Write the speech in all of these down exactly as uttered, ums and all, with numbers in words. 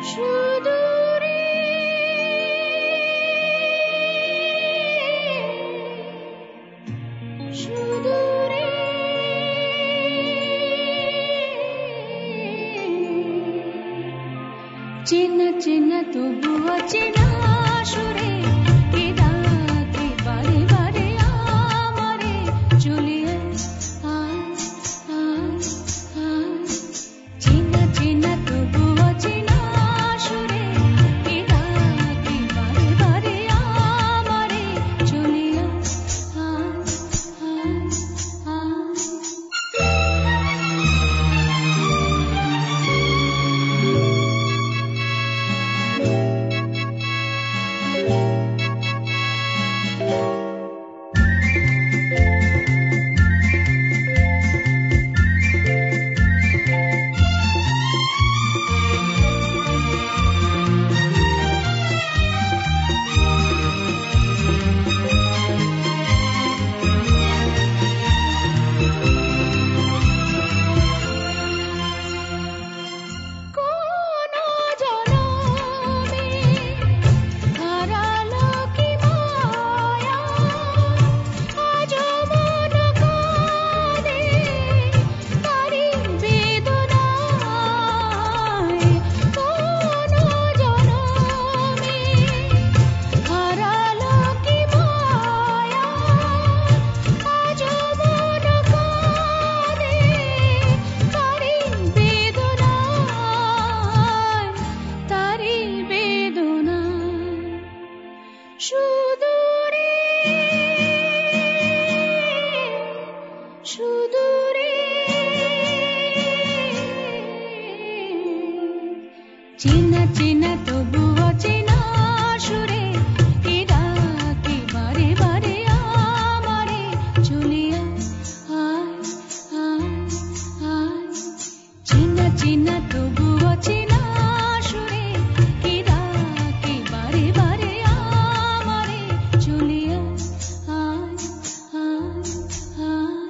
সুদূরে সুদূরে চেনা চেনা তবু অচেনা সুরে কে ডাকে বারে বারে আমারে চলে আয় আয় আয় চেনা চেনা তবু অচেনা সুরে কে ডাকে বারে বারে আমারে চলে আয় আয় আয় সুদূরে সুদূরে চেনা চেনা তবু অচেনা সুরে কে ডাকে বারে বারে আমারে চলে আয় আয় আয় চেনা চেনা তবু অচেনা সুরে কে ডাকে বারে বারে আমারে চলে আয় আয় আয়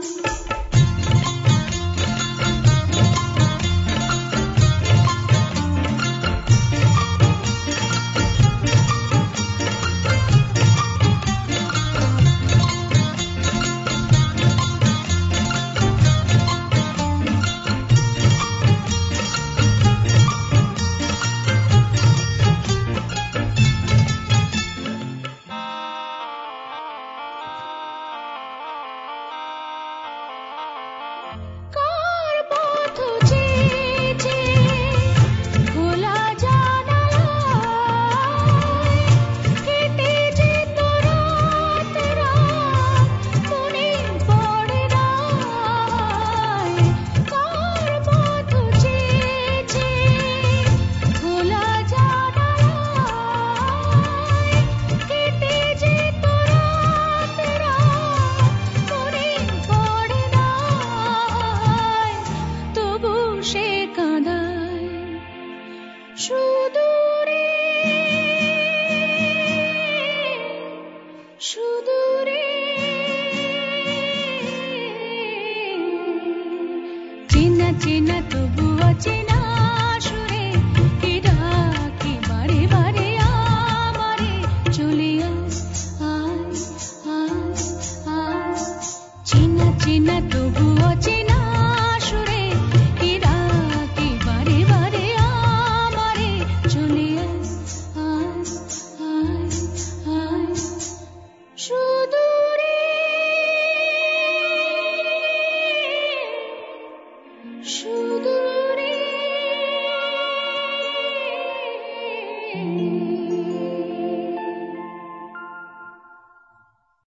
কার পথ চেয়েছে খোলা জানালায় কেটে যেত রাত রাত মনে পড়ে না কার পথ চেয়েছে খোলা জানালায় কেটে যেত রাত রাত মনে পড়ে না তবু সে কাঁদায় সুদূরে সুদূরে চেনা চেনা তবু অচেনা সুরে কে ডাকে বারে বারে আমারে চলে আয় আয় আয় চেনা চেনা তবু অচেনা সুরে কে ডাকে বারে বারে আমারে চলে আয় আয় আয় সুদূরে সুদূরে